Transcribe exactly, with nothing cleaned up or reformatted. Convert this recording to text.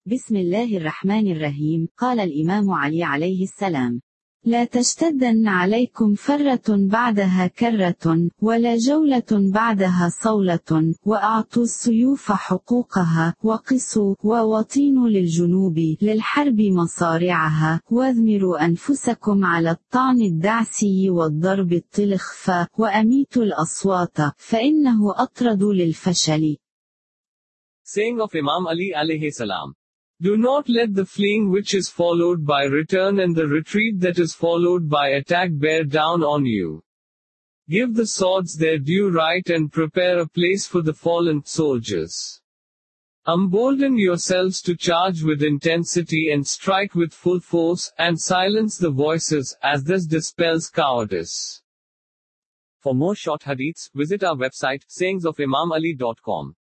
بسم الله الرحمن الرحيم. قال الإمام علي عليه السلام: لا تشتدن عليكم فرة بعدها كرة، ولا جولة بعدها صولة، وأعطوا السيوف حقوقها، وقسوا، ووطينوا للجنوب للحرب مصارعها، واذمروا أنفسكم على الطعن الدعسي والضرب الطلخف، وأميتوا الأصوات، فإنه أطرد للفشل. Saying of Imam Ali alayhi salam. Do not let the fleeing which is followed by return and the retreat that is followed by attack bear down on you. Give the swords their due right and prepare a place for the fallen soldiers. Embolden yourselves to charge with intensity and strike with full force, and silence the voices, as this dispels cowardice. For more short hadiths, visit our website, sayings of imam ali dot com.